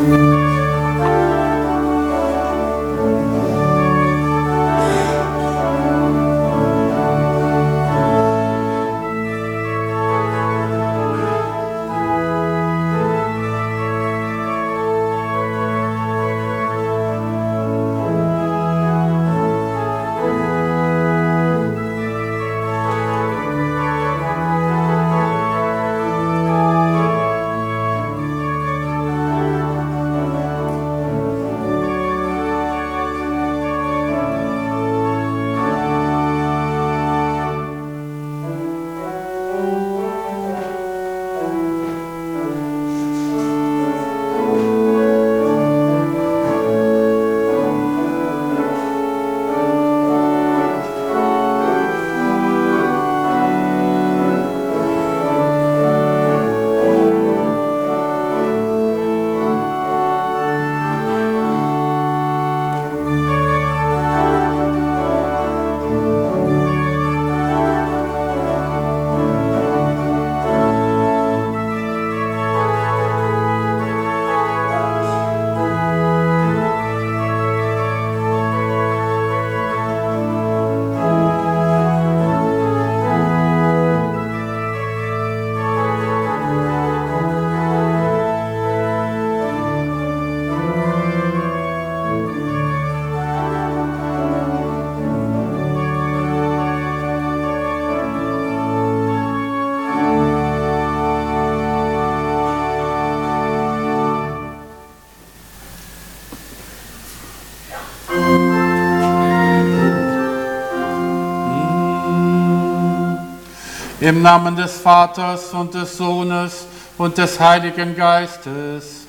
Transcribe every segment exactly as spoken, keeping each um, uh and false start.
Im Namen des Vaters und des Sohnes und des Heiligen Geistes.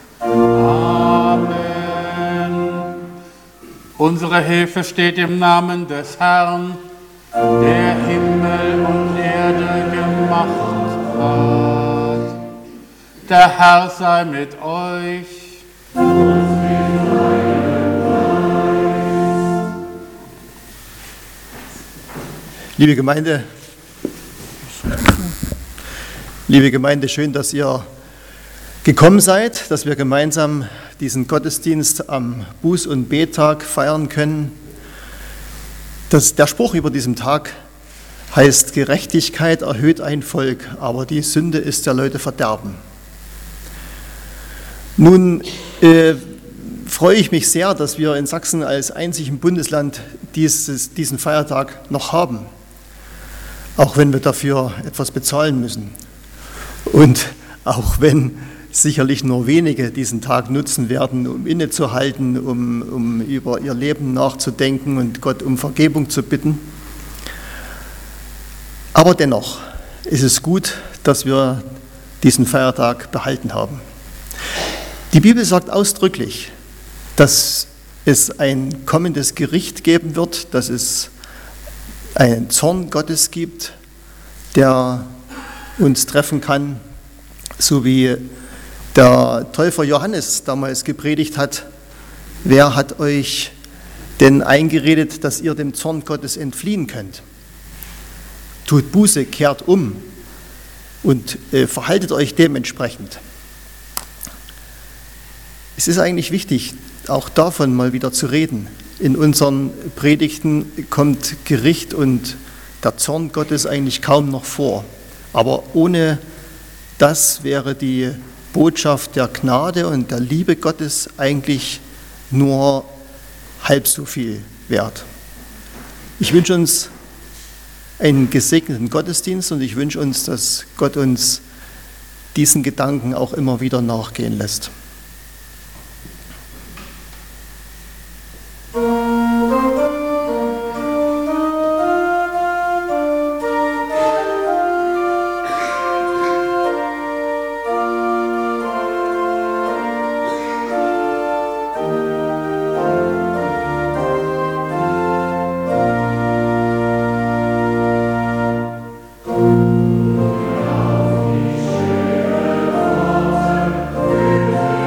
Amen. Unsere Hilfe steht im Namen des Herrn, der Himmel und Erde gemacht hat. Der Herr sei mit euch. Liebe Gemeinde, liebe Gemeinde, schön, dass ihr gekommen seid, dass wir gemeinsam diesen Gottesdienst am Buß- und Bettag feiern können. Das, der Spruch über diesem Tag heißt: Gerechtigkeit erhöht ein Volk, aber die Sünde ist der Leute Verderben. Nun äh, freue ich mich sehr, dass wir in Sachsen als einzigem Bundesland dieses, diesen Feiertag noch haben, auch wenn wir dafür etwas bezahlen müssen. Und auch wenn sicherlich nur wenige diesen Tag nutzen werden, um innezuhalten, um, um über ihr Leben nachzudenken und Gott um Vergebung zu bitten. Aber dennoch ist es gut, dass wir diesen Feiertag behalten haben. Die Bibel sagt ausdrücklich, dass es ein kommendes Gericht geben wird, dass es einen Zorn Gottes gibt, der uns treffen kann, so wie der Täufer Johannes damals gepredigt hat: Wer hat euch denn eingeredet, dass ihr dem Zorn Gottes entfliehen könnt? Tut Buße, kehrt um und äh, verhaltet euch dementsprechend. Es ist eigentlich wichtig, auch davon mal wieder zu reden. In unseren Predigten kommt Gericht und der Zorn Gottes eigentlich kaum noch vor. Aber ohne das wäre die Botschaft der Gnade und der Liebe Gottes eigentlich nur halb so viel wert. Ich wünsche uns einen gesegneten Gottesdienst und ich wünsche uns, dass Gott uns diesen Gedanken auch immer wieder nachgehen lässt. Thank you.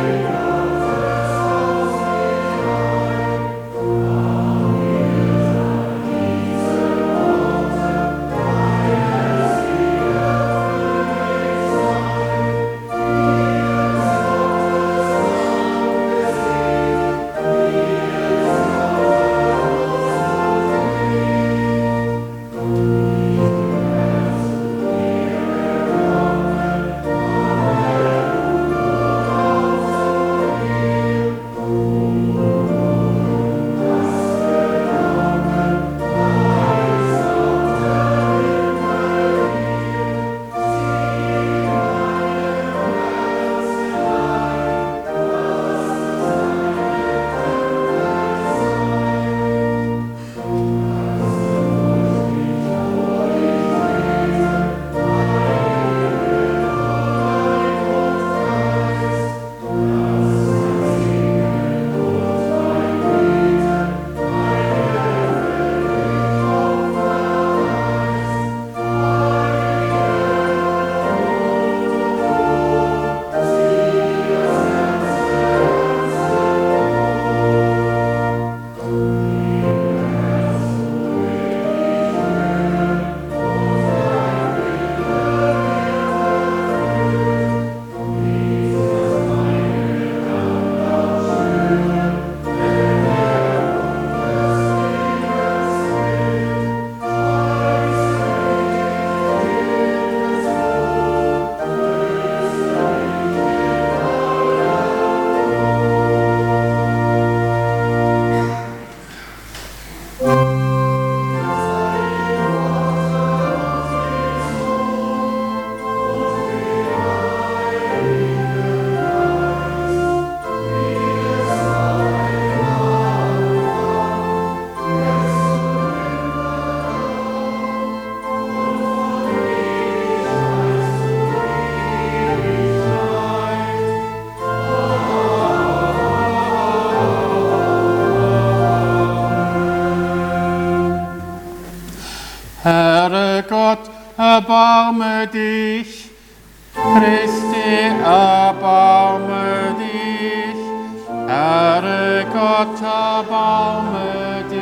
erbarme dich. Christi, erbarme dich. Herre Gott, erbarme dich.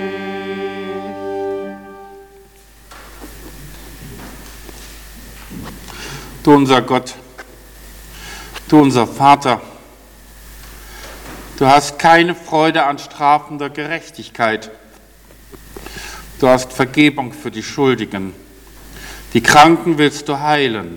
Du unser Gott, du unser Vater, du hast keine Freude an strafender Gerechtigkeit. Du hast Vergebung für die Schuldigen. Die Kranken willst du heilen.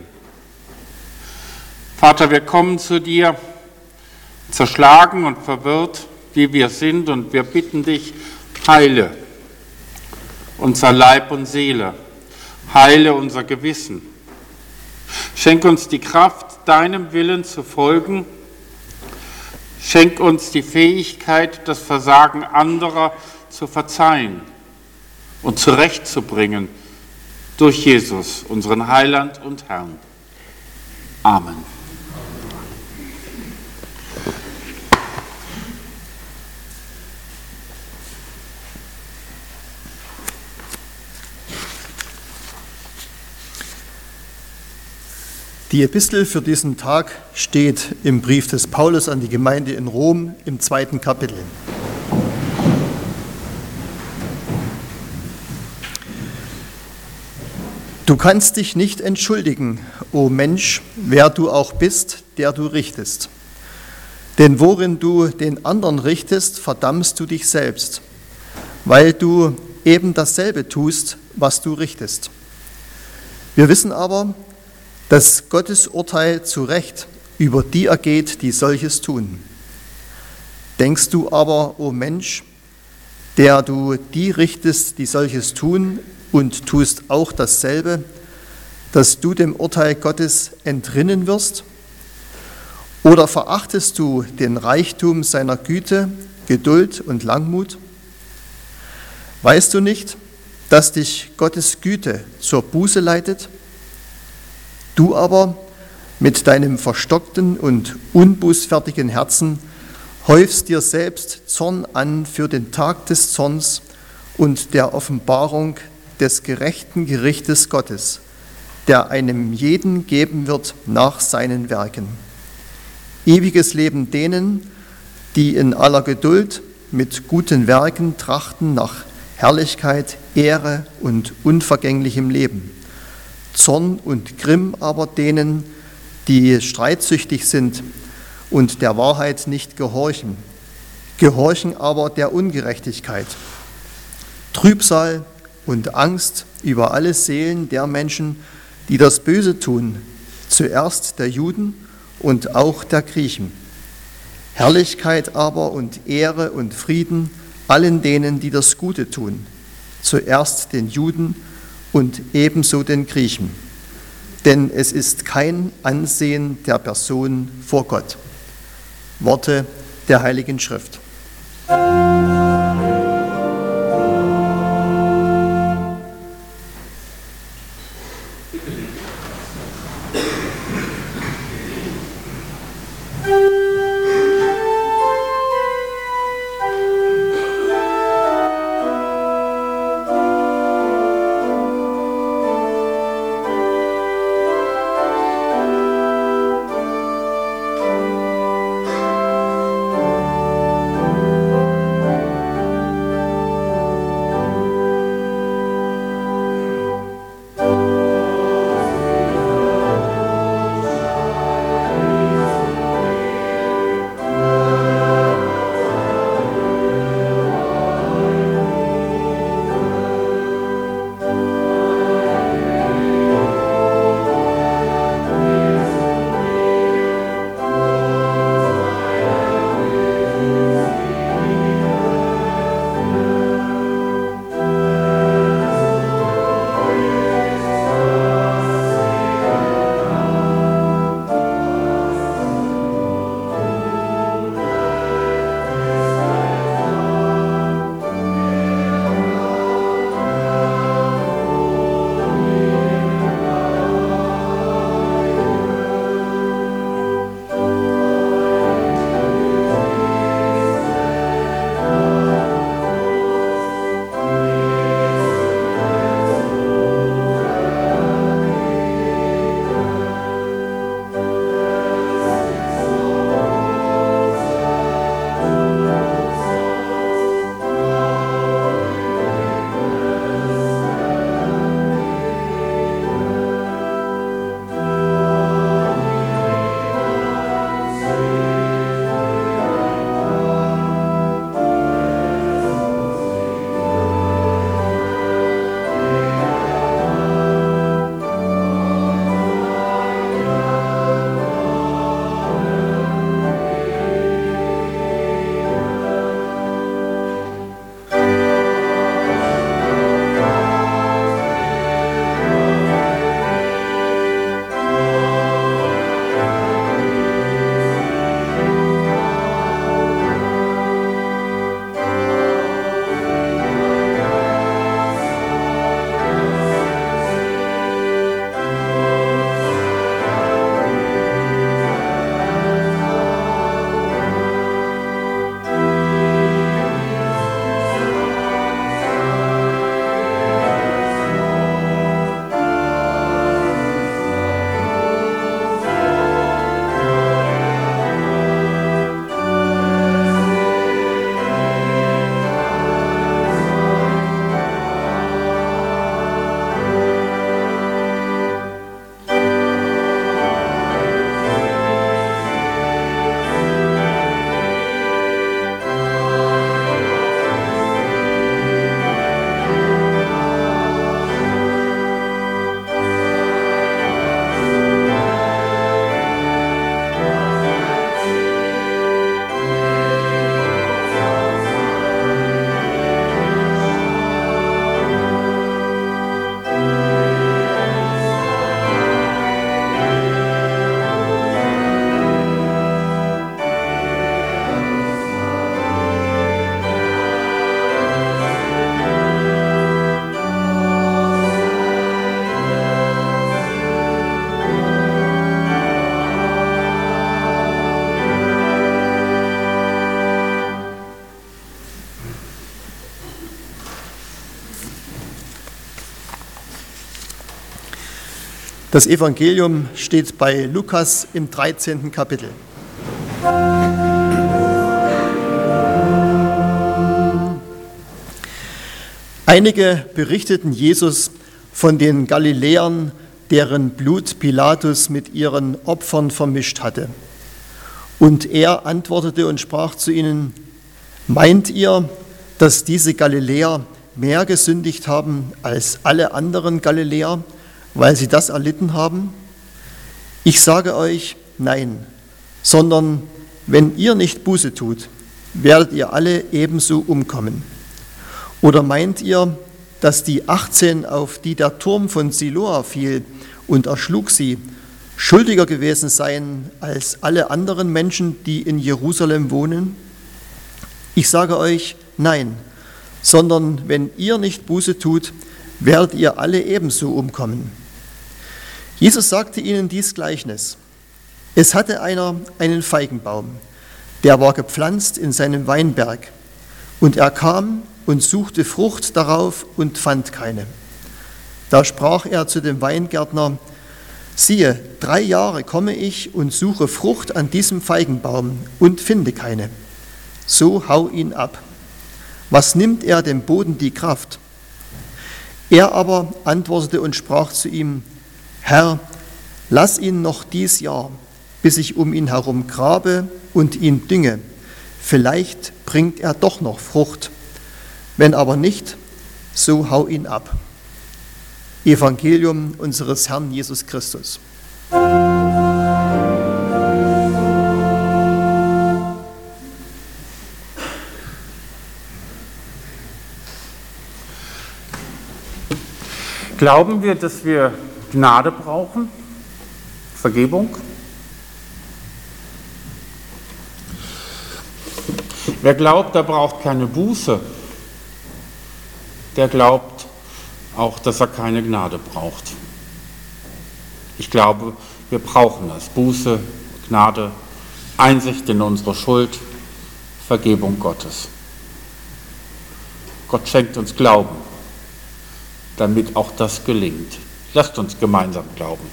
Vater, wir kommen zu dir, zerschlagen und verwirrt, wie wir sind, und wir bitten dich, heile unser Leib und Seele, heile unser Gewissen. Schenk uns die Kraft, deinem Willen zu folgen. Schenk uns die Fähigkeit, das Versagen anderer zu verzeihen und zurechtzubringen durch Jesus, unseren Heiland und Herrn. Amen. Die Epistel für diesen Tag steht im Brief des Paulus an die Gemeinde in Rom im zweiten Kapitel. Du kannst dich nicht entschuldigen, o Mensch, wer du auch bist, der du richtest. Denn worin du den anderen richtest, verdammst du dich selbst, weil du eben dasselbe tust, was du richtest. Wir wissen aber, dass Gottes Urteil zu Recht über die ergeht, die solches tun. Denkst du aber, o Mensch, der du die richtest, die solches tun, und tust auch dasselbe, dass du dem Urteil Gottes entrinnen wirst? Oder verachtest du den Reichtum seiner Güte, Geduld und Langmut? Weißt du nicht, dass dich Gottes Güte zur Buße leitet? Du aber mit deinem verstockten und unbußfertigen Herzen häufst dir selbst Zorn an für den Tag des Zorns und der Offenbarung des gerechten Gerichtes Gottes, der einem jeden geben wird nach seinen Werken. Ewiges Leben denen, die in aller Geduld mit guten Werken trachten nach Herrlichkeit, Ehre und unvergänglichem Leben. Zorn und Grimm aber denen, die streitsüchtig sind und der Wahrheit nicht gehorchen, gehorchen aber der Ungerechtigkeit. Trübsal und Angst über alle Seelen der Menschen, die das Böse tun, zuerst der Juden und auch der Griechen. Herrlichkeit aber und Ehre und Frieden allen denen, die das Gute tun, zuerst den Juden und ebenso den Griechen. Denn es ist kein Ansehen der Person vor Gott. Worte der Heiligen Schrift. Das Evangelium steht bei Lukas im dreizehnten Kapitel. Einige berichteten Jesus von den Galiläern, deren Blut Pilatus mit ihren Opfern vermischt hatte. Und er antwortete und sprach zu ihnen: Meint ihr, dass diese Galiläer mehr gesündigt haben als alle anderen Galiläer, weil sie das erlitten haben? Ich sage euch, nein, sondern wenn ihr nicht Buße tut, werdet ihr alle ebenso umkommen. Oder meint ihr, dass die achtzehn, auf die der Turm von Siloa fiel und erschlug sie, schuldiger gewesen seien als alle anderen Menschen, die in Jerusalem wohnen? Ich sage euch, nein, sondern wenn ihr nicht Buße tut, werdet ihr alle ebenso umkommen. Jesus sagte ihnen dies Gleichnis. Es hatte einer einen Feigenbaum, der war gepflanzt in seinem Weinberg, und er kam und suchte Frucht darauf und fand keine. Da sprach er zu dem Weingärtner: Siehe, drei Jahre komme ich und suche Frucht an diesem Feigenbaum und finde keine. So hau ihn ab. Was nimmt er dem Boden die Kraft? Er aber antwortete und sprach zu ihm: Herr, lass ihn noch dies Jahr, bis ich um ihn herum grabe und ihn dünge. Vielleicht bringt er doch noch Frucht. Wenn aber nicht, so hau ihn ab. Evangelium unseres Herrn Jesus Christus. Glauben wir, dass wir Gnade brauchen? Vergebung? Wer glaubt, der braucht keine Buße, der glaubt auch, dass er keine Gnade braucht. Ich glaube, wir brauchen das. Buße, Gnade, Einsicht in unsere Schuld, Vergebung Gottes. Gott schenkt uns Glauben, damit auch das gelingt. Lasst uns gemeinsam glauben.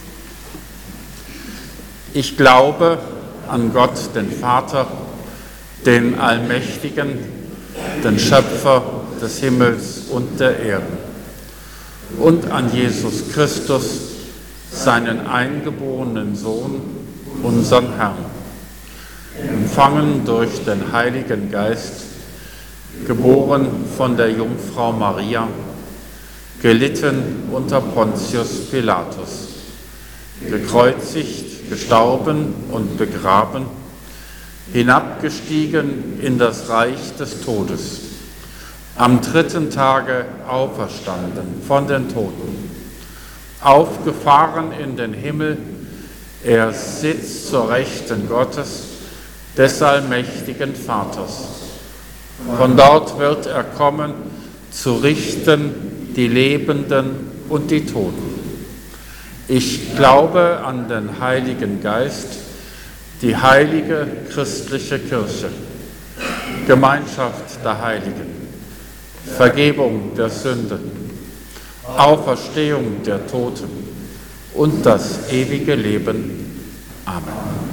Ich glaube an Gott, den Vater, den Allmächtigen, den Schöpfer des Himmels und der Erde, und an Jesus Christus, seinen eingeborenen Sohn, unseren Herrn, empfangen durch den Heiligen Geist, geboren von der Jungfrau Maria, gelitten unter Pontius Pilatus, gekreuzigt, gestorben und begraben, hinabgestiegen in das Reich des Todes, am dritten Tage auferstanden von den Toten, aufgefahren in den Himmel, er sitzt zur Rechten Gottes, des allmächtigen Vaters. Von dort wird er kommen, zu richten die Lebenden und die Toten. Ich glaube an den Heiligen Geist, die heilige christliche Kirche, Gemeinschaft der Heiligen, Vergebung der Sünden, Auferstehung der Toten und das ewige Leben. Amen.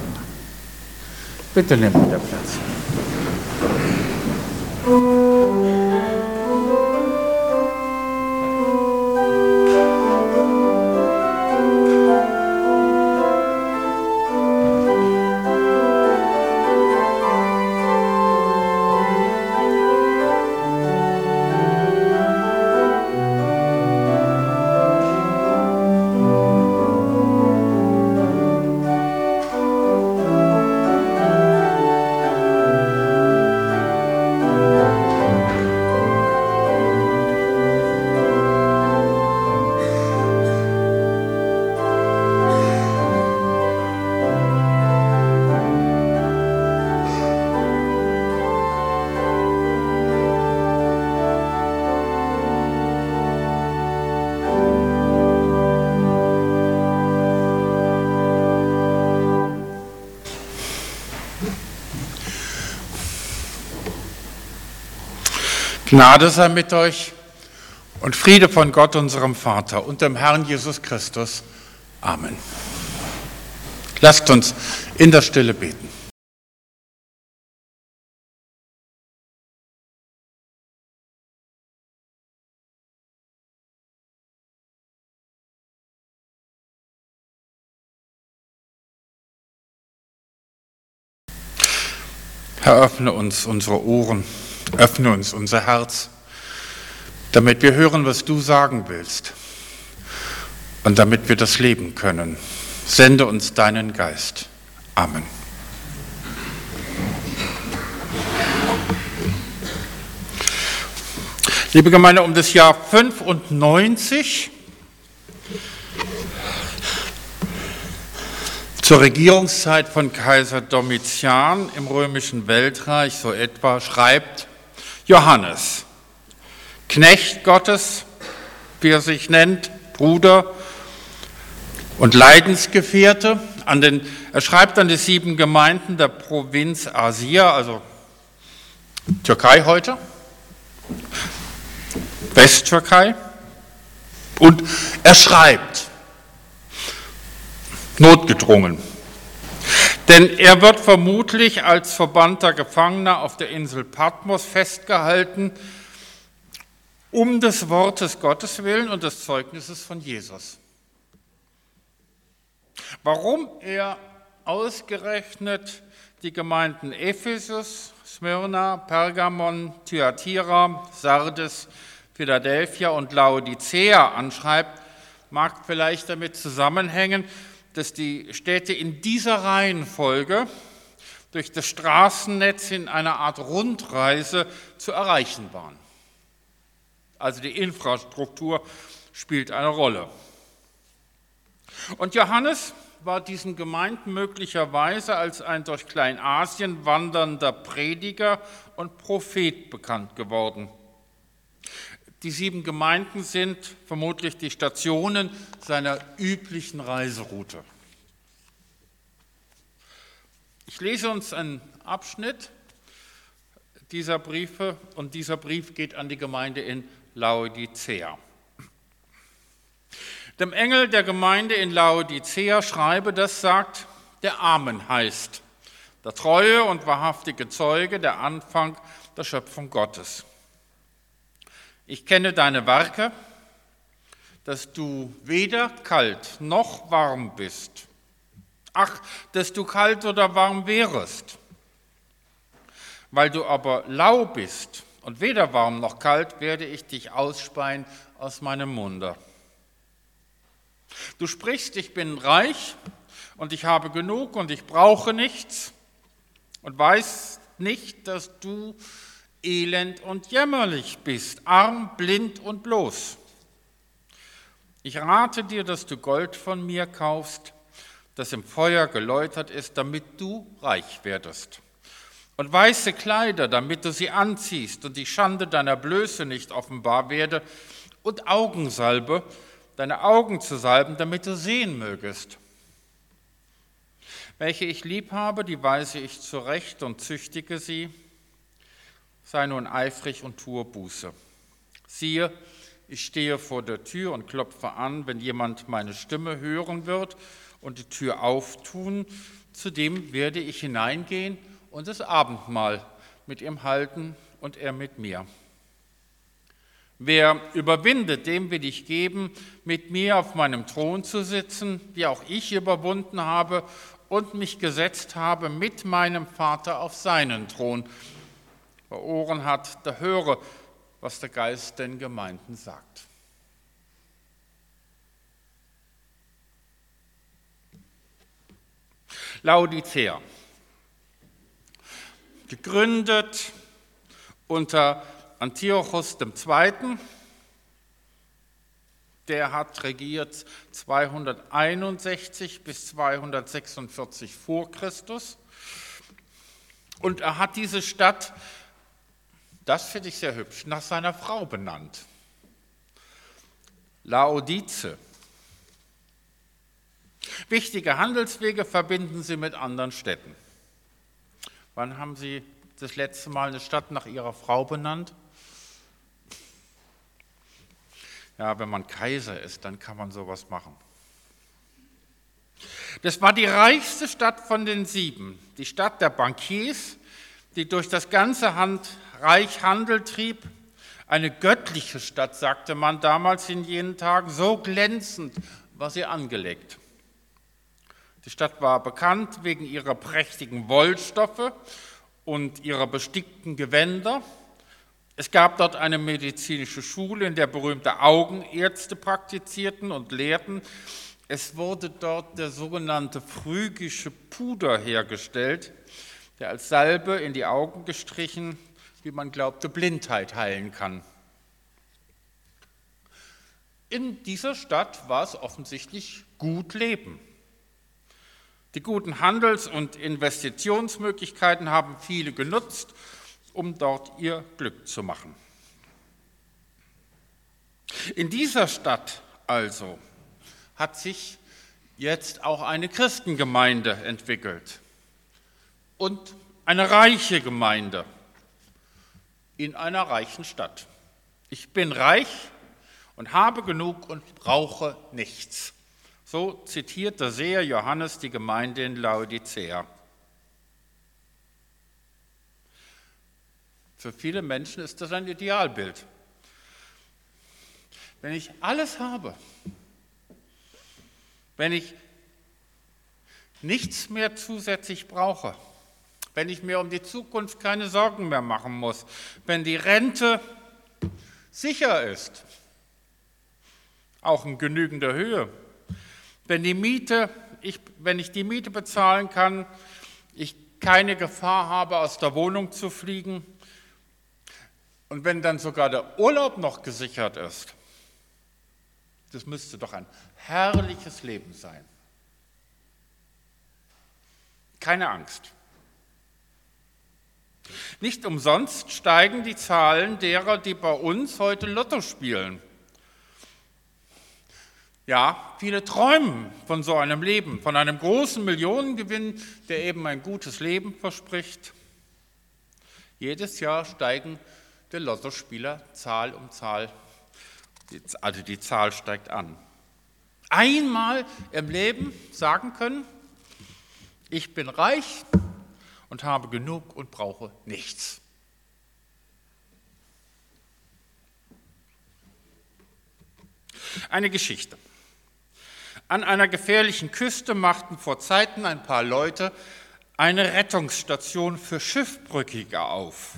Bitte nehmt wieder Platz. Gnade sei mit euch und Friede von Gott, unserem Vater, und dem Herrn Jesus Christus, Amen. Lasst uns in der Stille beten. Herr, öffne uns unsere Ohren, öffne uns unser Herz, damit wir hören, was du sagen willst und damit wir das leben können. Sende uns deinen Geist. Amen. Liebe Gemeinde, um das Jahr fünfundneunzig, zur Regierungszeit von Kaiser Domitian im römischen Weltreich, so etwa, schreibt Johannes, Knecht Gottes, wie er sich nennt, Bruder und Leidensgefährte, an den, er schreibt an die sieben Gemeinden der Provinz Asia, also Türkei heute, Westtürkei, und er schreibt, notgedrungen. Denn er wird vermutlich als verbannter Gefangener auf der Insel Patmos festgehalten, um des Wortes Gottes willen und des Zeugnisses von Jesus. Warum er ausgerechnet die Gemeinden Ephesus, Smyrna, Pergamon, Thyatira, Sardes, Philadelphia und Laodicea anschreibt, mag vielleicht damit zusammenhängen, dass die Städte in dieser Reihenfolge durch das Straßennetz in einer Art Rundreise zu erreichen waren. Also die Infrastruktur spielt eine Rolle. Und Johannes war diesen Gemeinden möglicherweise als ein durch Kleinasien wandernder Prediger und Prophet bekannt geworden. Die sieben Gemeinden sind vermutlich die Stationen seiner üblichen Reiseroute. Ich lese uns einen Abschnitt dieser Briefe und dieser Brief geht an die Gemeinde in Laodicea. Dem Engel der Gemeinde in Laodicea schreibe, das sagt, der Amen heißt, der treue und wahrhaftige Zeuge, der Anfang der Schöpfung Gottes. Ich kenne deine Werke, dass du weder kalt noch warm bist. Ach, dass du kalt oder warm wärest. Weil du aber lau bist und weder warm noch kalt, werde ich dich ausspeien aus meinem Munde. Du sprichst, ich bin reich und ich habe genug und ich brauche nichts und weißt nicht, dass du elend und jämmerlich bist, arm, blind und bloß. Ich rate dir, dass du Gold von mir kaufst, das im Feuer geläutert ist, damit du reich werdest. Und weiße Kleider, damit du sie anziehst und die Schande deiner Blöße nicht offenbar werde, und Augensalbe, deine Augen zu salben, damit du sehen mögest. Welche ich lieb habe, die weise ich zurecht und züchtige sie. Sei nun eifrig und tue Buße. Siehe, ich stehe vor der Tür und klopfe an, wenn jemand meine Stimme hören wird und die Tür auftun, zu dem werde ich hineingehen und das Abendmahl mit ihm halten und er mit mir. Wer überwindet, dem will ich geben, mit mir auf meinem Thron zu sitzen, wie auch ich überwunden habe und mich gesetzt habe mit meinem Vater auf seinen Thron. Wer Ohren hat, der höre, was der Geist den Gemeinden sagt. Laodicea, gegründet unter Antiochos der Zweite., der hat regiert zweihunderteinundsechzig bis zweihundertsechsundvierzig vor Christus und er hat diese Stadt, das finde ich sehr hübsch, nach seiner Frau benannt. Laodice. Wichtige Handelswege verbinden sie mit anderen Städten. Wann haben Sie das letzte Mal eine Stadt nach Ihrer Frau benannt? Ja, wenn man Kaiser ist, dann kann man sowas machen. Das war die reichste Stadt von den sieben, die Stadt der Bankiers, die durch das ganze Hand, Reich Handel trieb. Eine göttliche Stadt, sagte man damals in jenen Tagen, so glänzend war sie angelegt. Die Stadt war bekannt wegen ihrer prächtigen Wollstoffe und ihrer bestickten Gewänder. Es gab dort eine medizinische Schule, in der berühmte Augenärzte praktizierten und lehrten. Es wurde dort der sogenannte phrygische Puder hergestellt, der als Salbe in die Augen gestrichen, wie man glaubte, Blindheit heilen kann. In dieser Stadt war es offensichtlich gut leben. Die guten Handels- und Investitionsmöglichkeiten haben viele genutzt, um dort ihr Glück zu machen. In dieser Stadt also hat sich jetzt auch eine Christengemeinde entwickelt und eine reiche Gemeinde in einer reichen Stadt. Ich bin reich und habe genug und brauche nichts. So zitiert der Seher Johannes die Gemeinde in Laodicea. Für viele Menschen ist das ein Idealbild. Wenn ich alles habe, wenn ich nichts mehr zusätzlich brauche, wenn ich mir um die Zukunft keine Sorgen mehr machen muss, wenn die Rente sicher ist, auch in genügender Höhe, wenn die Miete, ich, wenn ich die Miete bezahlen kann, ich keine Gefahr habe, aus der Wohnung zu fliegen und wenn dann sogar der Urlaub noch gesichert ist, das müsste doch ein herrliches Leben sein. Keine Angst. Nicht umsonst steigen die Zahlen derer, die bei uns heute Lotto spielen. Ja, viele träumen von so einem Leben, von einem großen Millionengewinn, der eben ein gutes Leben verspricht. Jedes Jahr steigen die Lottospieler Zahl um Zahl, also die Zahl steigt an. Einmal im Leben sagen können, ich bin reich und habe genug und brauche nichts. Eine Geschichte. An einer gefährlichen Küste machten vor Zeiten ein paar Leute eine Rettungsstation für Schiffbrüchige auf.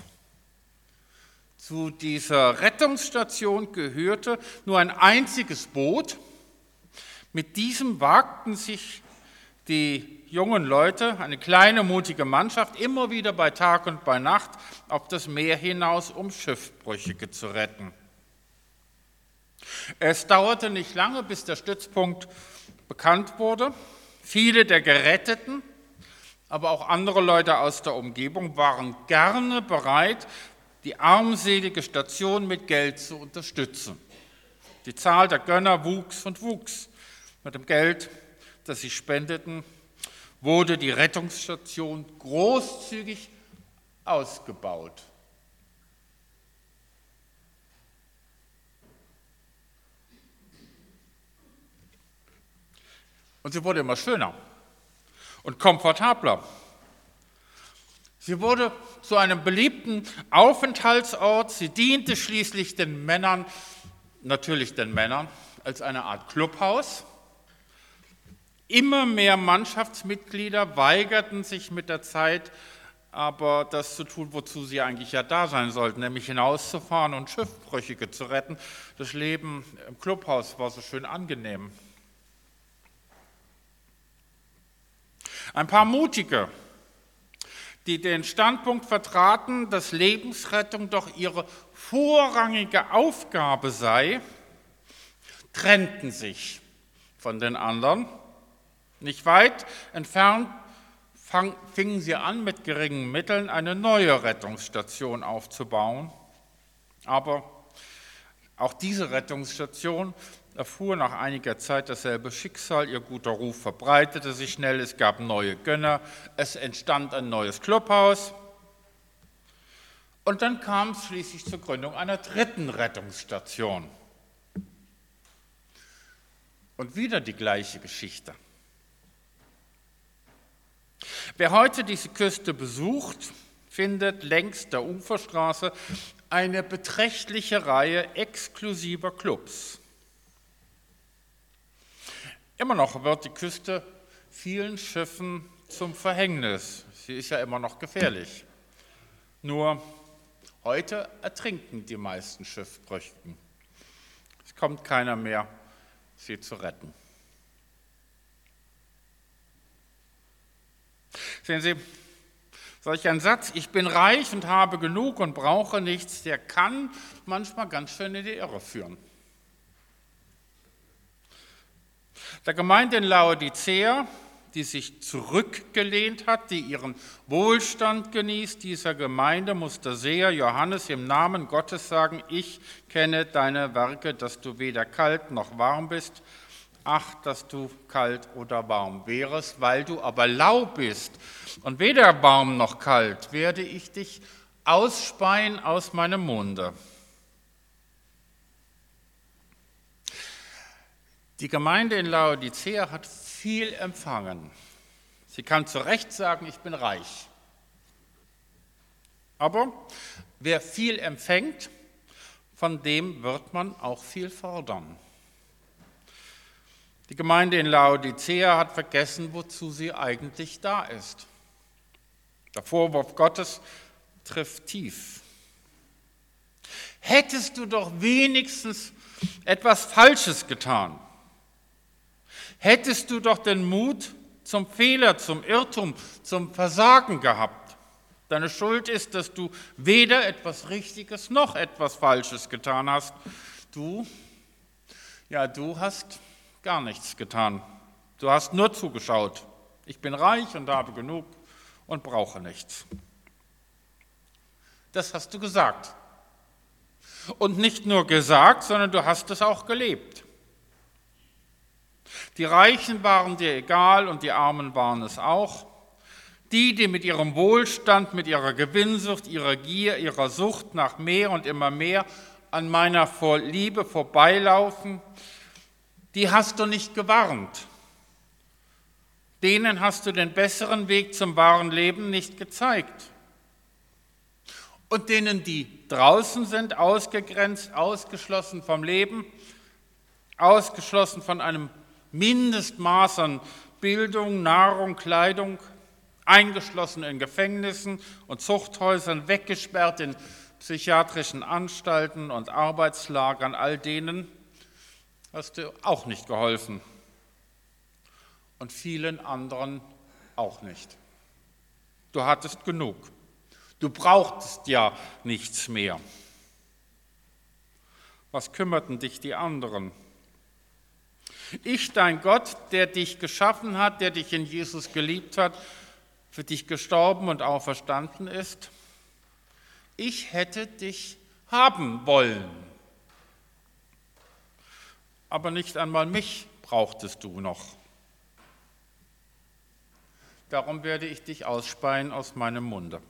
Zu dieser Rettungsstation gehörte nur ein einziges Boot. Mit diesem wagten sich die jungen Leute, eine kleine, mutige Mannschaft, immer wieder bei Tag und bei Nacht auf das Meer hinaus, um Schiffbrüchige zu retten. Es dauerte nicht lange, bis der Stützpunkt bekannt wurde. Viele der Geretteten, aber auch andere Leute aus der Umgebung waren gerne bereit, die armselige Station mit Geld zu unterstützen. Die Zahl der Gönner wuchs und wuchs. Mit dem Geld, das sie spendeten, wurde die Rettungsstation großzügig ausgebaut. Und sie wurde immer schöner und komfortabler. Sie wurde zu einem beliebten Aufenthaltsort. Sie diente schließlich den Männern, natürlich den Männern, als eine Art Clubhaus. Immer mehr Mannschaftsmitglieder weigerten sich mit der Zeit, aber das zu tun, wozu sie eigentlich ja da sein sollten, nämlich hinauszufahren und Schiffbrüchige zu retten. Das Leben im Clubhaus war so schön angenehm. Ein paar Mutige, die den Standpunkt vertraten, dass Lebensrettung doch ihre vorrangige Aufgabe sei, trennten sich von den anderen. Nicht weit entfernt fang, fingen sie an, mit geringen Mitteln eine neue Rettungsstation aufzubauen. Aber auch diese Rettungsstation erfuhr nach einiger Zeit dasselbe Schicksal. Ihr guter Ruf verbreitete sich schnell, es gab neue Gönner, es entstand ein neues Clubhaus. Und dann kam es schließlich zur Gründung einer dritten Rettungsstation. Und wieder die gleiche Geschichte. Wer heute diese Küste besucht, findet längs der Uferstraße eine beträchtliche Reihe exklusiver Clubs. Immer noch wird die Küste vielen Schiffen zum Verhängnis. Sie ist ja immer noch gefährlich. Nur heute ertrinken die meisten Schiffbrüchigen. Es kommt keiner mehr, sie zu retten. Sehen Sie, solch ein Satz, ich bin reich und habe genug und brauche nichts, der kann manchmal ganz schön in die Irre führen. Der Gemeinde in Laodicea, die sich zurückgelehnt hat, die ihren Wohlstand genießt, dieser Gemeinde muss der Seher Johannes im Namen Gottes sagen, ich kenne deine Werke, dass du weder kalt noch warm bist. Ach, dass du kalt oder warm wärest, weil du aber lau bist und weder warm noch kalt, werde ich dich ausspeien aus meinem Munde. Die Gemeinde in Laodicea hat viel empfangen. Sie kann zu Recht sagen, ich bin reich. Aber wer viel empfängt, von dem wird man auch viel fordern. Die Gemeinde in Laodicea hat vergessen, wozu sie eigentlich da ist. Der Vorwurf Gottes trifft tief. Hättest du doch wenigstens etwas Falsches getan, hättest du doch den Mut zum Fehler, zum Irrtum, zum Versagen gehabt. Deine Schuld ist, dass du weder etwas Richtiges noch etwas Falsches getan hast. Du, ja, du hast gar nichts getan. Du hast nur zugeschaut. Ich bin reich und habe genug und brauche nichts. Das hast du gesagt. Und nicht nur gesagt, sondern du hast es auch gelebt. Die Reichen waren dir egal und die Armen waren es auch. Die, die mit ihrem Wohlstand, mit ihrer Gewinnsucht, ihrer Gier, ihrer Sucht nach mehr und immer mehr an meiner Liebe vorbeilaufen, die hast du nicht gewarnt. Denen hast du den besseren Weg zum wahren Leben nicht gezeigt. Und denen, die draußen sind, ausgegrenzt, ausgeschlossen vom Leben, ausgeschlossen von einem Mindestmaß an Bildung, Nahrung, Kleidung, eingeschlossen in Gefängnissen und Zuchthäusern, weggesperrt in psychiatrischen Anstalten und Arbeitslagern, all denen hast du auch nicht geholfen und vielen anderen auch nicht. Du hattest genug. Du brauchtest ja nichts mehr. Was kümmerten dich die anderen? Ich, dein Gott, der dich geschaffen hat, der dich in Jesus geliebt hat, für dich gestorben und auferstanden ist, ich hätte dich haben wollen. Aber nicht einmal mich brauchtest du noch. Darum werde ich dich ausspeien aus meinem Munde.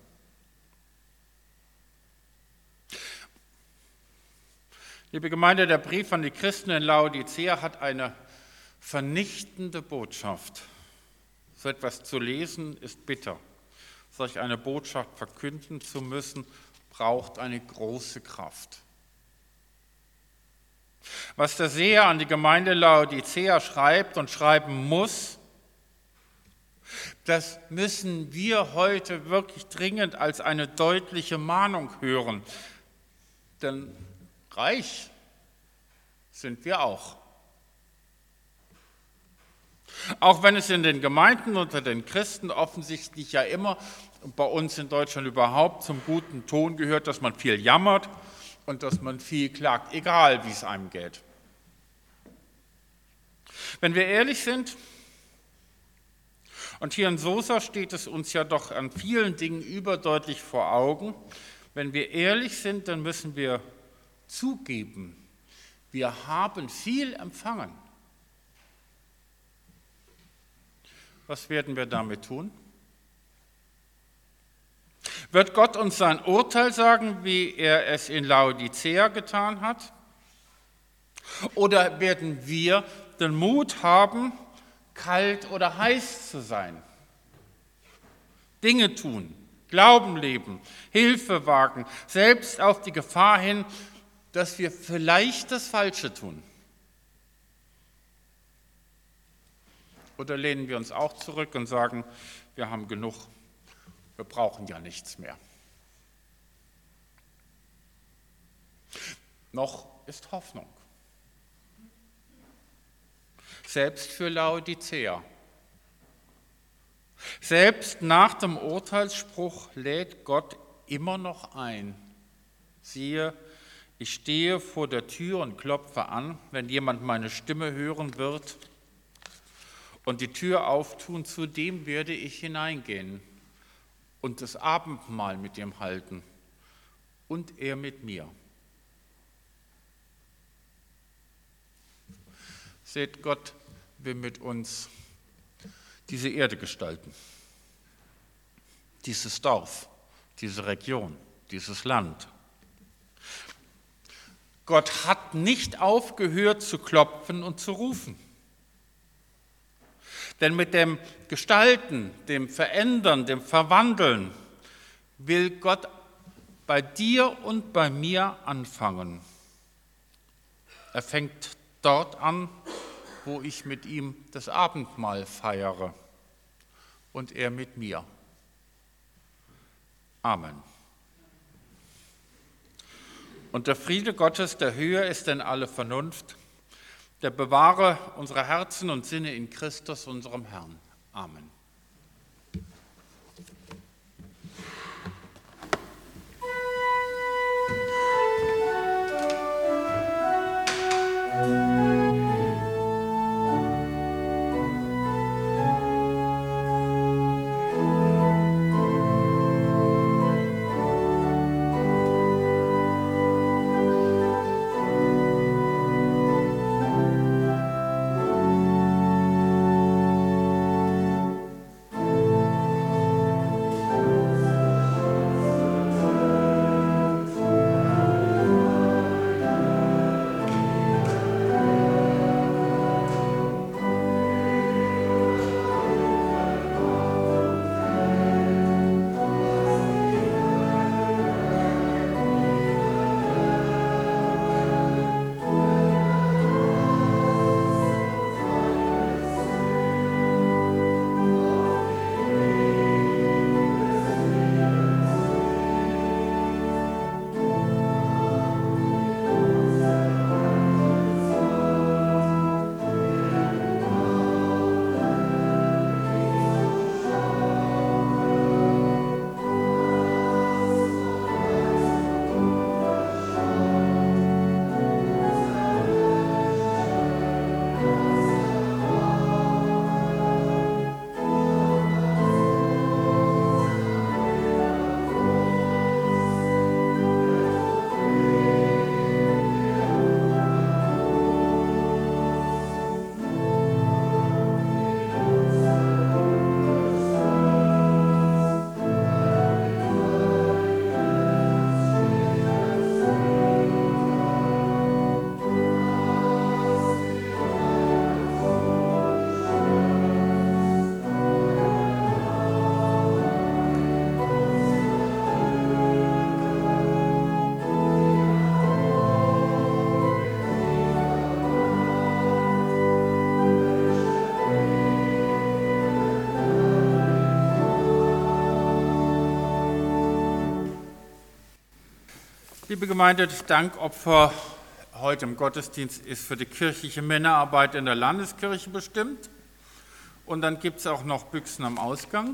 Liebe Gemeinde, der Brief an die Christen in Laodicea hat eine vernichtende Botschaft. So etwas zu lesen ist bitter. Solch eine Botschaft verkünden zu müssen, braucht eine große Kraft. Was der Seher an die Gemeinde Laodicea schreibt und schreiben muss, das müssen wir heute wirklich dringend als eine deutliche Mahnung hören. Denn reich sind wir auch. Auch wenn es in den Gemeinden unter den Christen offensichtlich ja immer, bei uns in Deutschland überhaupt, zum guten Ton gehört, dass man viel jammert und dass man viel klagt, egal wie es einem geht. Wenn wir ehrlich sind, und hier in Sosa steht es uns ja doch an vielen Dingen überdeutlich vor Augen, wenn wir ehrlich sind, dann müssen wir zugeben, wir haben viel empfangen. Was werden wir damit tun? Wird Gott uns sein Urteil sagen, wie er es in Laodicea getan hat? Oder werden wir den Mut haben, kalt oder heiß zu sein? Dinge tun, Glauben leben, Hilfe wagen, selbst auf die Gefahr hin, dass wir vielleicht das Falsche tun. Oder lehnen wir uns auch zurück und sagen, wir haben genug, wir brauchen ja nichts mehr. Noch ist Hoffnung. Selbst für Laodicea. Selbst nach dem Urteilsspruch lädt Gott immer noch ein. Siehe, ich stehe vor der Tür und klopfe an, wenn jemand meine Stimme hören wird und die Tür auftun, zu dem werde ich hineingehen und das Abendmahl mit ihm halten und er mit mir. Seht, Gott will mit uns diese Erde gestalten, dieses Dorf, diese Region, dieses Land. Gott hat nicht aufgehört zu klopfen und zu rufen. Denn mit dem Gestalten, dem Verändern, dem Verwandeln will Gott bei dir und bei mir anfangen. Er fängt dort an, wo ich mit ihm das Abendmahl feiere und er mit mir. Amen. Und der Friede Gottes, der höher ist denn alle Vernunft, der bewahre unsere Herzen und Sinne in Christus, unserem Herrn. Amen. Liebe Gemeinde, das Dankopfer heute im Gottesdienst ist für die kirchliche Männerarbeit in der Landeskirche bestimmt. Und dann gibt es auch noch Büchsen am Ausgang.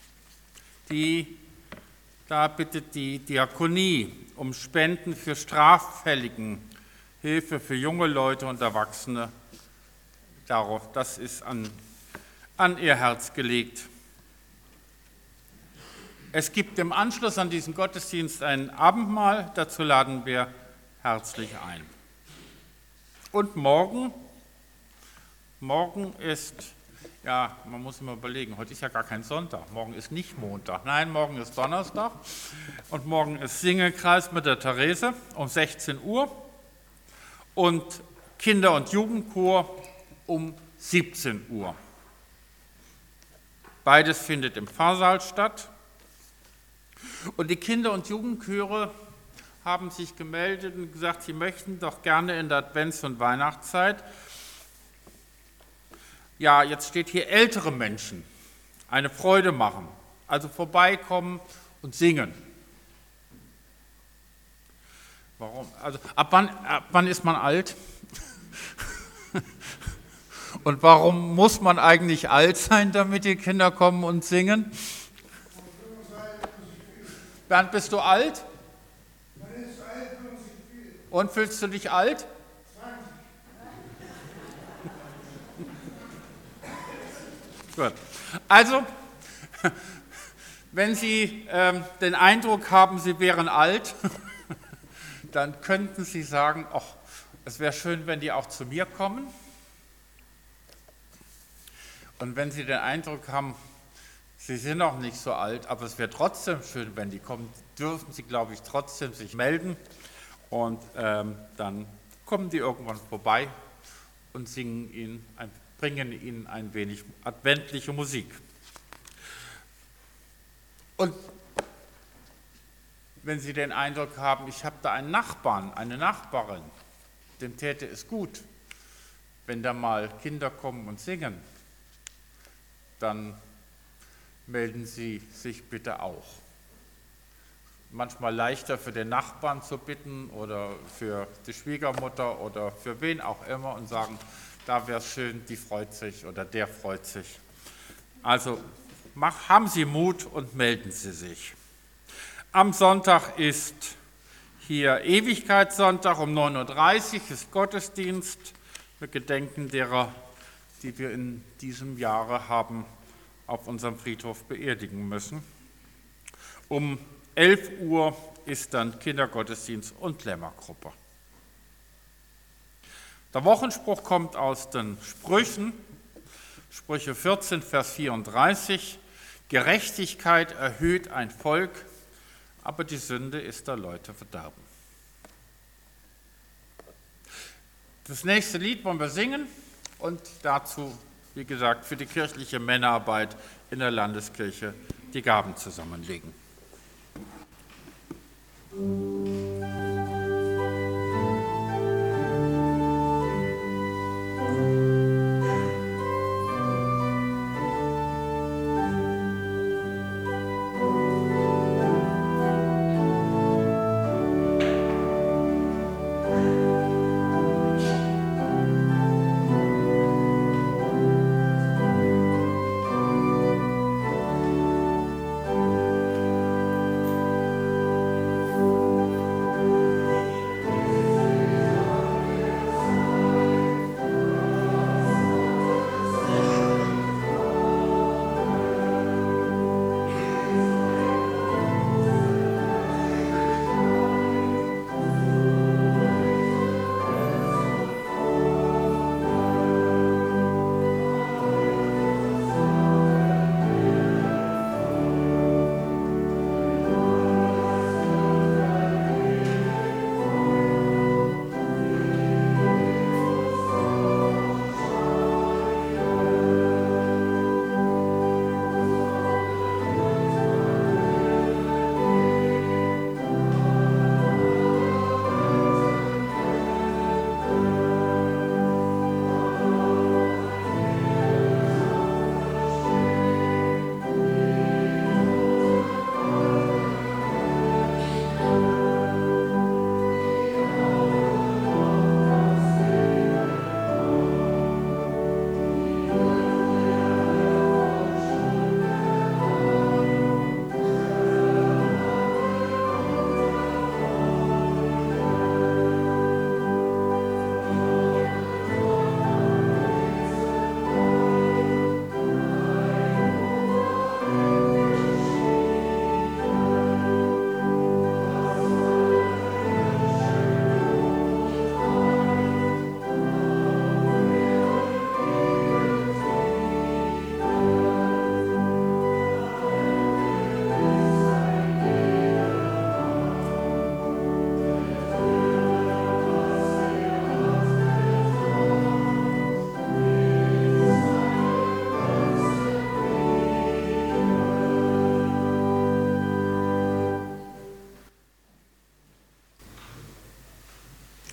Die, da bittet die Diakonie um Spenden für Straffälligen, Hilfe für junge Leute und Erwachsene. Darauf, das ist an, an ihr Herz gelegt. Es gibt im Anschluss an diesen Gottesdienst ein Abendmahl, dazu laden wir herzlich ein. Und morgen, morgen ist, ja, man muss immer überlegen, heute ist ja gar kein Sonntag, morgen ist nicht Montag, nein, morgen ist Donnerstag und morgen ist Singekreis mit der Therese um sechzehn Uhr und Kinder- und Jugendchor um siebzehn Uhr. Beides findet im Pfarrsaal statt. Und die Kinder- und Jugendchöre haben sich gemeldet und gesagt, sie möchten doch gerne in der Advents- und Weihnachtszeit, ja, jetzt steht hier ältere Menschen, eine Freude machen, also vorbeikommen und singen. Warum? Also ab wann, ab wann ist man alt? Und warum muss man eigentlich alt sein, damit die Kinder kommen und singen? Bernd, bist du alt? Und fühlst du dich alt? Gut. Also, wenn Sie ähm, den Eindruck haben, Sie wären alt, dann könnten Sie sagen, ach, es wäre schön, wenn die auch zu mir kommen. Und wenn Sie den Eindruck haben, Sie sind noch nicht so alt, aber es wäre trotzdem schön, wenn die kommen, dürfen Sie, glaube ich, trotzdem sich melden. Und ähm, dann kommen die irgendwann vorbei und singen Ihnen ein, bringen Ihnen ein wenig adventliche Musik. Und wenn Sie den Eindruck haben, ich habe da einen Nachbarn, eine Nachbarin, dem täte es gut, wenn da mal Kinder kommen und singen, dann melden Sie sich bitte auch. Manchmal leichter für den Nachbarn zu bitten oder für die Schwiegermutter oder für wen auch immer und sagen, da wäre es schön, die freut sich oder der freut sich. Also mach, haben Sie Mut und melden Sie sich. Am Sonntag ist hier Ewigkeitssonntag um neun Uhr dreißig ist Gottesdienst. Wir gedenken derer, die wir in diesem Jahre haben auf unserem Friedhof beerdigen müssen. Um elf Uhr ist dann Kindergottesdienst und Lämmergruppe. Der Wochenspruch kommt aus den Sprüchen, Sprüche vierzehn, Vers vierunddreißig. Gerechtigkeit erhöht ein Volk, aber die Sünde ist der Leute Verderben. Das nächste Lied wollen wir singen und dazu, wie gesagt, für die kirchliche Männerarbeit in der Landeskirche die Gaben zusammenlegen.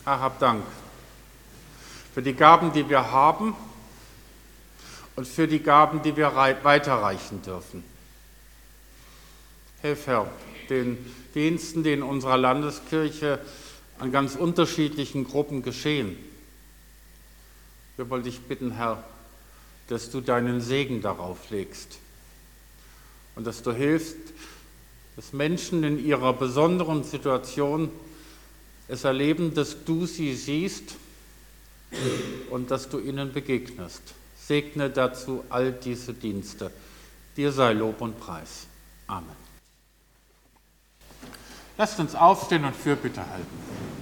Herr, hab Dank für die Gaben, die wir haben und für die Gaben, die wir weiterreichen dürfen. Hilf, Herr, den Diensten, die in unserer Landeskirche an ganz unterschiedlichen Gruppen geschehen. Wir wollen dich bitten, Herr, dass du deinen Segen darauf legst und dass du hilfst, dass Menschen in ihrer besonderen Situation es erleben, dass du sie siehst und dass du ihnen begegnest. Segne dazu all diese Dienste. Dir sei Lob und Preis. Amen. Lasst uns aufstehen und Fürbitte halten.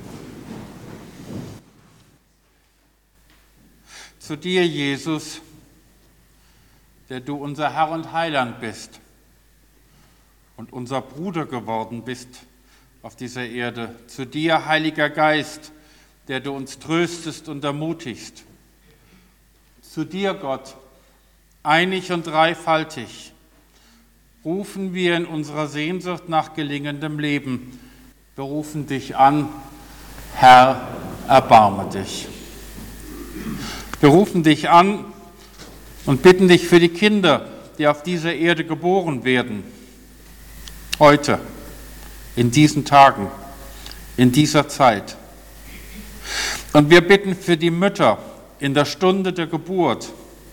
Zu dir, Jesus, der du unser Herr und Heiland bist und unser Bruder geworden bist auf dieser Erde. Zu dir, Heiliger Geist, der du uns tröstest und ermutigst. Zu dir, Gott, einig und dreifaltig, rufen wir in unserer Sehnsucht nach gelingendem Leben. Wir rufen dich an, Herr, erbarme dich. Wir rufen dich an und bitten dich für die Kinder, die auf dieser Erde geboren werden. Heute, in diesen Tagen, in dieser Zeit. Und wir bitten für die Mütter in der Stunde der Geburt.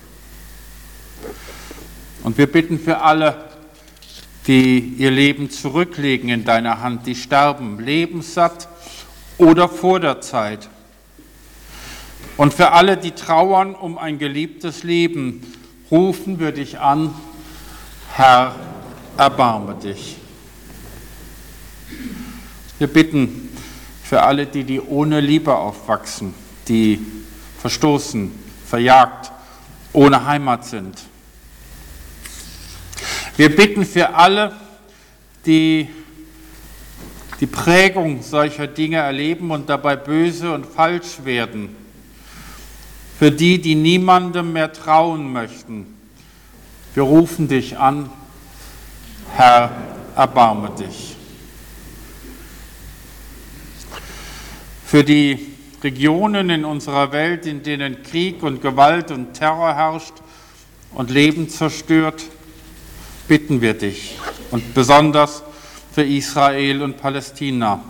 Und wir bitten für alle, die ihr Leben zurücklegen in deiner Hand, die sterben, lebenssatt oder vor der Zeit. Und für alle, die trauern um ein geliebtes Leben, rufen wir dich an, Herr, erbarme dich. Wir bitten für alle, die, die ohne Liebe aufwachsen, die verstoßen, verjagt, ohne Heimat sind. Wir bitten für alle, die die Prägung solcher Dinge erleben und dabei böse und falsch werden. Für die, die niemandem mehr trauen möchten. Wir rufen dich an, Herr, erbarme dich. Für die Regionen in unserer Welt, in denen Krieg und Gewalt und Terror herrscht und Leben zerstört, bitten wir dich und besonders für Israel und Palästina.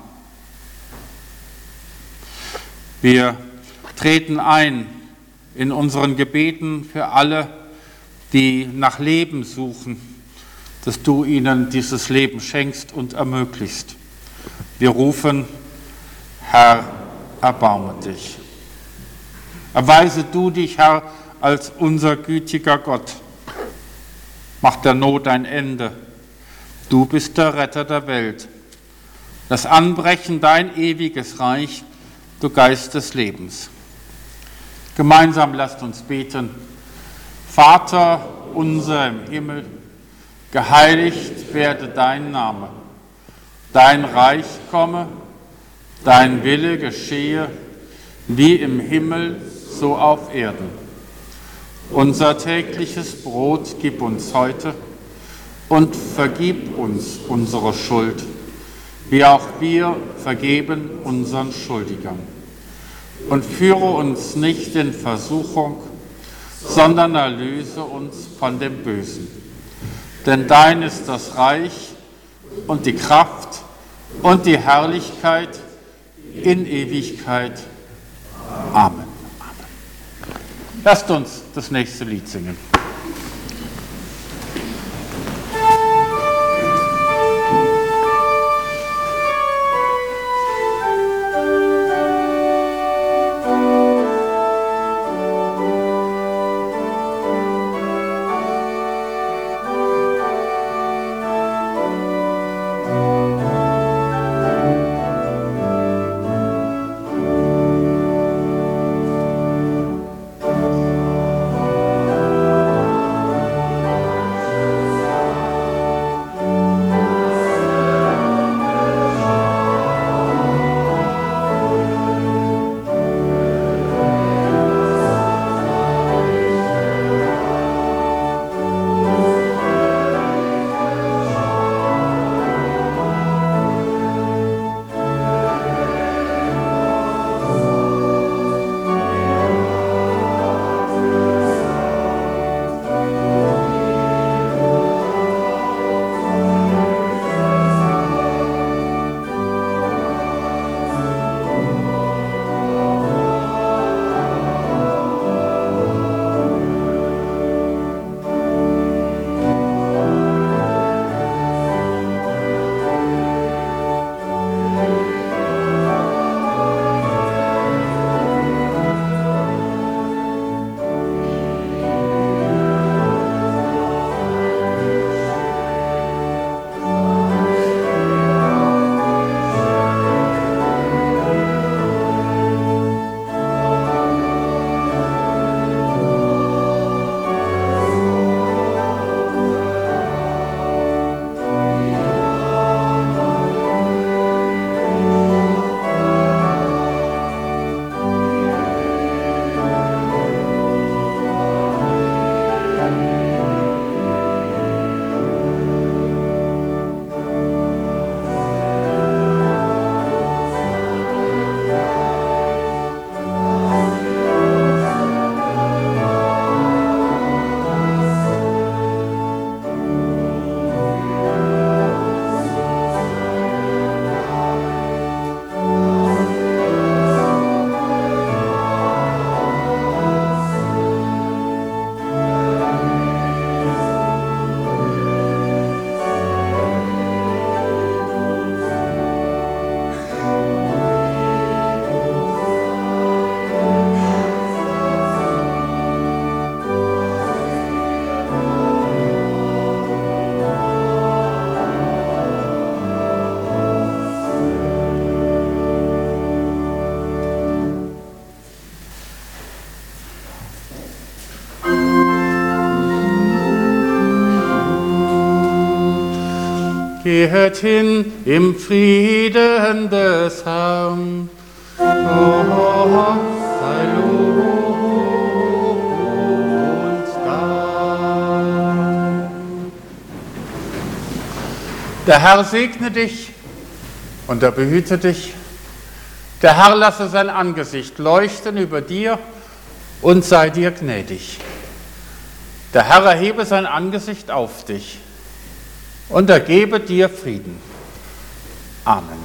Wir treten ein in unseren Gebeten für alle, die nach Leben suchen, dass du ihnen dieses Leben schenkst und ermöglichst. Wir rufen, Herr, erbarme dich. Erweise du dich, Herr, als unser gütiger Gott. Mach der Not ein Ende. Du bist der Retter der Welt. Das Anbrechen dein ewiges Reich, du Geist des Lebens. Gemeinsam lasst uns beten. Vater unser im Himmel, geheiligt werde dein Name. Dein Reich komme, dein Wille geschehe, wie im Himmel, so auf Erden. Unser tägliches Brot gib uns heute und vergib uns unsere Schuld, wie auch wir vergeben unseren Schuldigern. Und führe uns nicht in Versuchung, sondern erlöse uns von dem Bösen. Denn dein ist das Reich und die Kraft und die Herrlichkeit in Ewigkeit. Amen. Amen. Lasst uns das nächste Lied singen. Amen. Gehet hin im Frieden des Herrn. Oh, sei uns Dank. Der Herr segne dich und er behüte dich. Der Herr lasse sein Angesicht leuchten über dir und sei dir gnädig. Der Herr erhebe sein Angesicht auf dich und er gebe dir Frieden. Amen.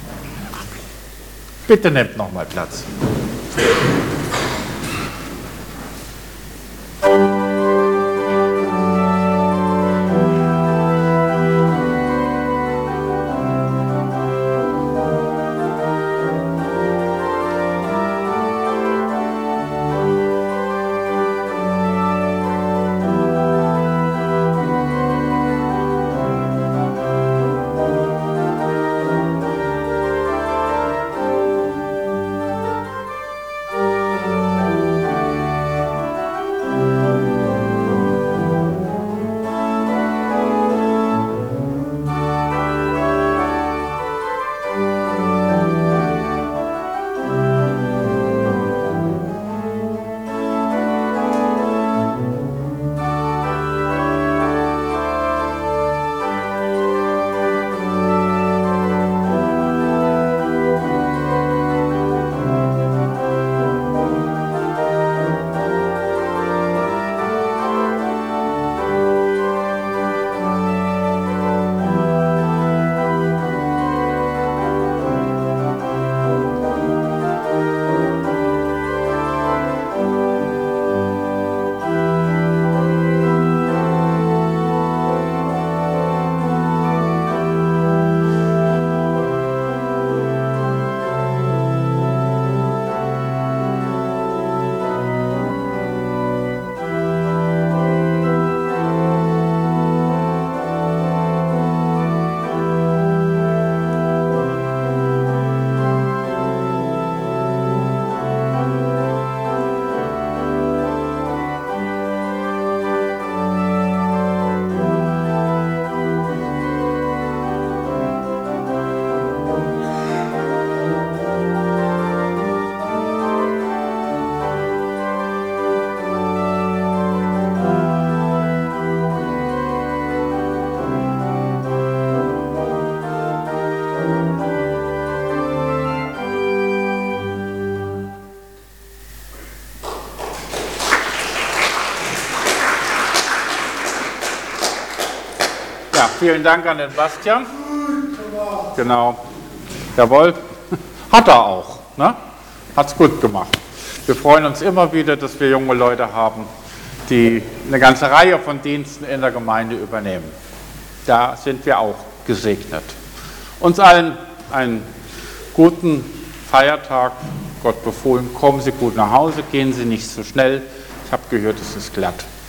Bitte nehmt nochmal Platz. Ja, vielen Dank an den Bastian. Genau. Jawohl. Hat er auch. Ne? Hat es gut gemacht. Wir freuen uns immer wieder, dass wir junge Leute haben, die eine ganze Reihe von Diensten in der Gemeinde übernehmen. Da sind wir auch gesegnet. Uns allen einen guten Feiertag. Gott befohlen, kommen Sie gut nach Hause, gehen Sie nicht zu schnell. Ich habe gehört, es ist glatt.